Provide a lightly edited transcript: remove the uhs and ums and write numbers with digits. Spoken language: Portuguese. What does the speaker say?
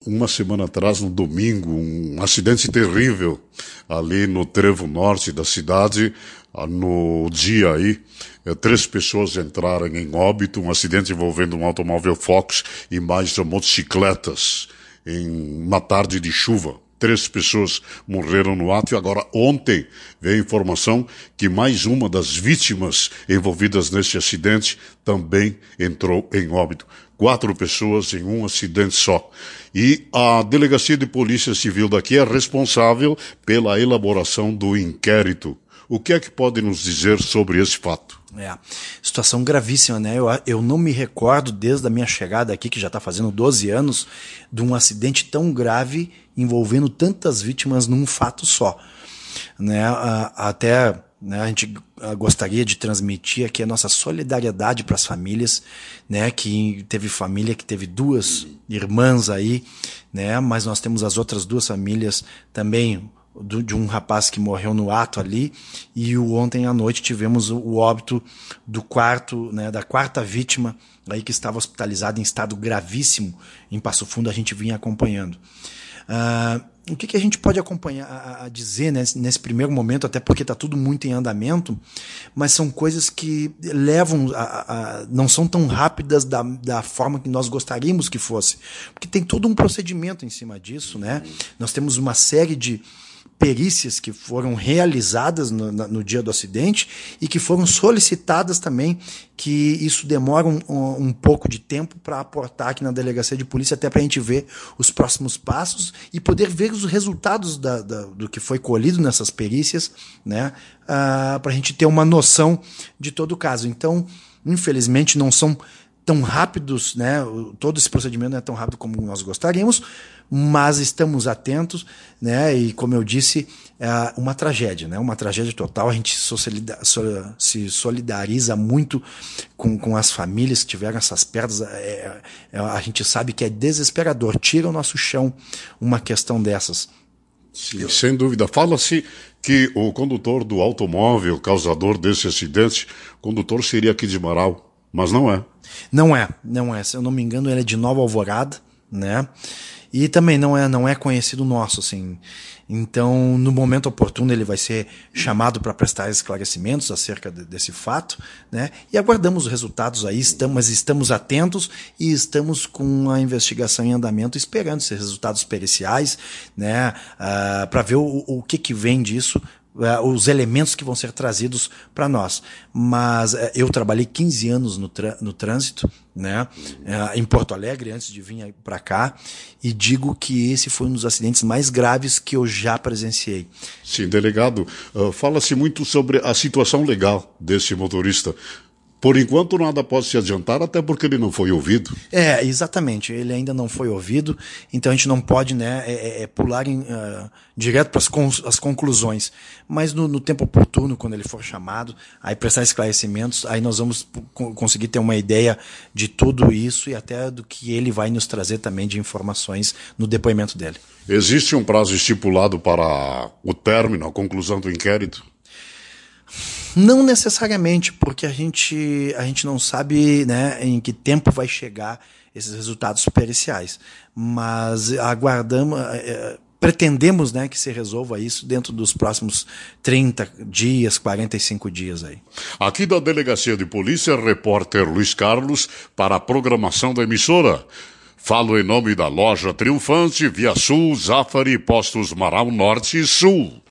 Uma semana atrás, no domingo, um acidente terrível ali no trevo norte da cidade. No dia aí, 3 pessoas entraram em óbito, um acidente envolvendo um automóvel Fox e mais motocicletas em uma tarde de chuva. 3 pessoas morreram no ato e agora ontem veio a informação que mais uma das vítimas envolvidas nesse acidente também entrou em óbito. 4 pessoas em um acidente só. E a Delegacia de Polícia Civil daqui é responsável pela elaboração do inquérito. O que é que pode nos dizer sobre esse fato? Situação gravíssima, né? Eu não me recordo, desde a minha chegada aqui, que já está fazendo 12 anos, de um acidente tão grave envolvendo tantas vítimas num fato só. Né? Até a gente gostaria de transmitir aqui a nossa solidariedade para as famílias, né? Que teve família que teve 2 irmãs aí, né? Mas nós temos as outras 2 famílias também, de um rapaz que morreu no ato ali, e ontem à noite tivemos o óbito do da quarta vítima aí que estava hospitalizada em estado gravíssimo em Passo Fundo. A gente vinha acompanhando. O que a gente pode acompanhar, a dizer, né, nesse primeiro momento, até porque está tudo muito em andamento, mas são coisas que levam não são tão rápidas da forma que nós gostaríamos que fosse, porque tem todo um procedimento em cima disso, né? Nós temos uma série de perícias que foram realizadas no dia do acidente e que foram solicitadas também, que isso demora um pouco de tempo para aportar aqui na Delegacia de Polícia, até para a gente ver os próximos passos e poder ver os resultados do que foi colhido nessas perícias, né, para a gente ter uma noção de todo o caso. Então, infelizmente, não são tão rápidos, né? Todo esse procedimento não é tão rápido como nós gostaríamos, mas estamos atentos, né? E como eu disse, é uma tragédia, né? Uma tragédia total. A gente se solidariza muito com as famílias que tiveram essas perdas. A gente sabe que é desesperador, tira o nosso chão uma questão dessas. Sim, sem dúvida. Fala-se que o condutor do automóvel causador desse acidente, o condutor seria aqui de Marau. Mas não é. Não é. Se eu não me engano, ele é de Nova Alvorada, né? E também não é conhecido nosso, assim. Então, no momento oportuno, ele vai ser chamado para prestar esclarecimentos acerca desse fato, né? E aguardamos os resultados aí, mas estamos atentos e estamos com a investigação em andamento, esperando esses resultados periciais, né? Para ver o que vem disso, os elementos que vão ser trazidos para nós. Mas eu trabalhei 15 anos no trânsito, né, em Porto Alegre, antes de vir para cá, e digo que esse foi um dos acidentes mais graves que eu já presenciei. Sim, delegado, fala-se muito sobre a situação legal desse motorista. Por enquanto nada pode se adiantar, até porque ele não foi ouvido. Exatamente, ele ainda não foi ouvido, então a gente não pode, né, pular direto para as conclusões. Mas no tempo oportuno, quando ele for chamado, aí prestar esclarecimentos, aí nós vamos conseguir ter uma ideia de tudo isso e até do que ele vai nos trazer também de informações no depoimento dele. Existe um prazo estipulado para o término, a conclusão do inquérito? Não necessariamente, porque a gente não sabe, né, em que tempo vai chegar esses resultados periciais, mas pretendemos, né, que se resolva isso dentro dos próximos 30 dias, 45 dias aí. Aqui da Delegacia de Polícia, repórter Luiz Carlos para a programação da emissora. Falo em nome da Loja Triunfante, Via Sul, Zafari, Postos Marau Norte e Sul.